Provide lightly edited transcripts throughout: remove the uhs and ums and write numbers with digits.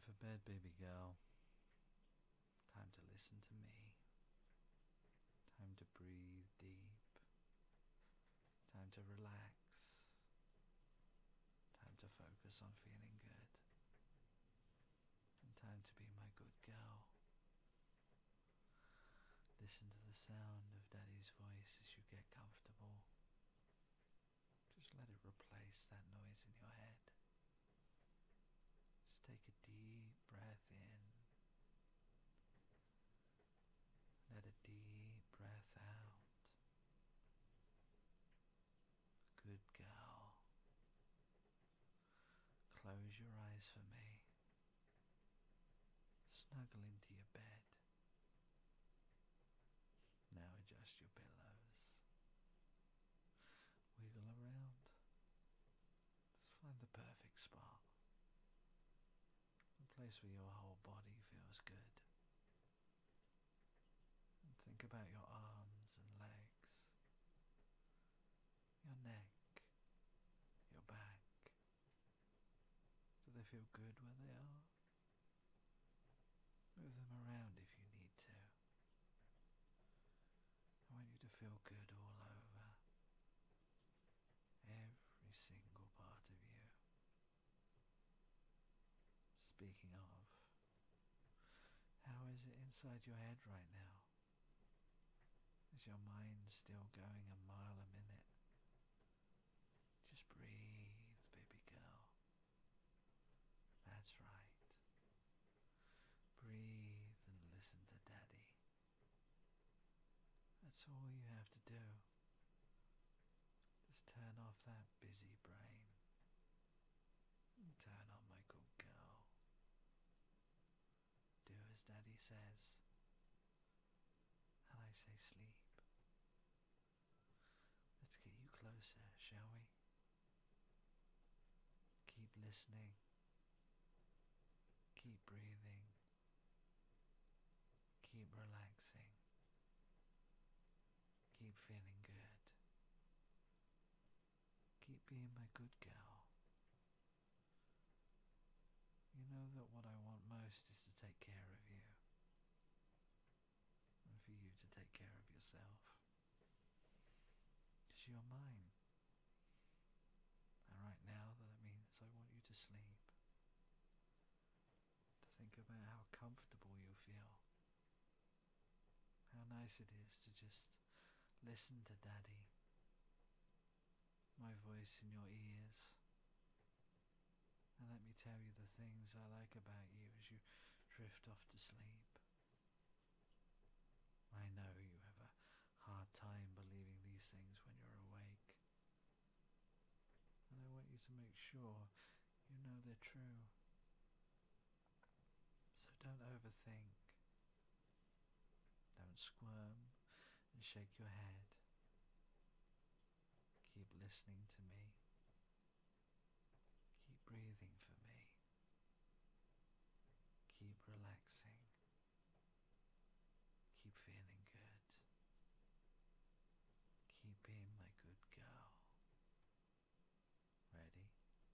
for bed, baby girl. Time to listen to me. Time to breathe deep. Time to relax. Time to focus on feeling good. And time to be my good girl. Listen to the sound of Daddy's voice as you get comfortable. Just let it replace that noise in your head. Just take a deep breath in. Let a deep breath out. Good girl. Close your eyes for me. Snuggle into your bed. Now adjust your pillows. Wiggle around. Just find the perfect spot. A place where your whole body feels good. And think about your arms and legs, your neck, your back. Do they feel good where they are? Move them around if you need to. I want you to feel good all over. Every single part of you. Speaking of, how is it inside your head right now? Is your mind still going a mile a minute? Just breathe, baby girl. That's right. Breathe and listen to Daddy. That's all you have to do. Just turn off that busy brain. And turn on my good girl. Do as Daddy says. And I say sleep. Let's get you closer, shall we? Keep listening. Keep breathing. Keep relaxing. Keep feeling good. Keep being my good girl. You know that what I want most is to take care of you. And for you to take care of yourself. Because you're mine. And right now that means I want you to sleep. To think about how comfortable you feel. How nice it is to just listen to Daddy. My voice in your ears. And let me tell you the things I like about you as you drift off to sleep. I know you have a hard time believing these things when you're awake. And I want you to make sure you know they're true. So don't overthink. Don't squirm and shake your head. Keep listening to me. Keep breathing for me. Keep relaxing. Keep feeling good. Keep being my good girl. Ready?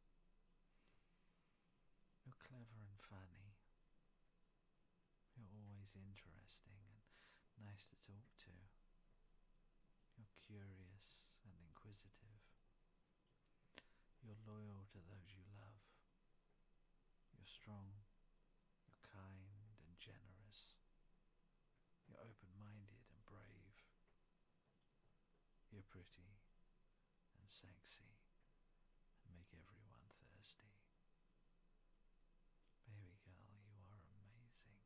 You're clever and funny. You're always interesting and nice to talk to. You're curious and inquisitive. You're loyal to those you love. You're strong. You're kind and generous. You're open-minded and brave. You're pretty and sexy and make everyone thirsty. Baby girl, you are amazing.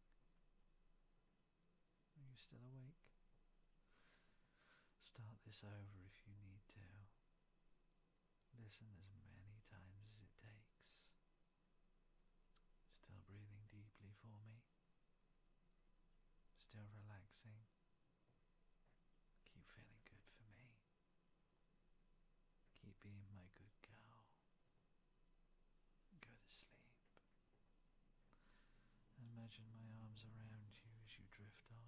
Are you still awake? Start this over if you need to. Listen as many times as it takes. Still breathing deeply for me. Still relaxing. Keep feeling good for me. Keep being my good girl. Go to sleep. And imagine my arms around you as you drift off.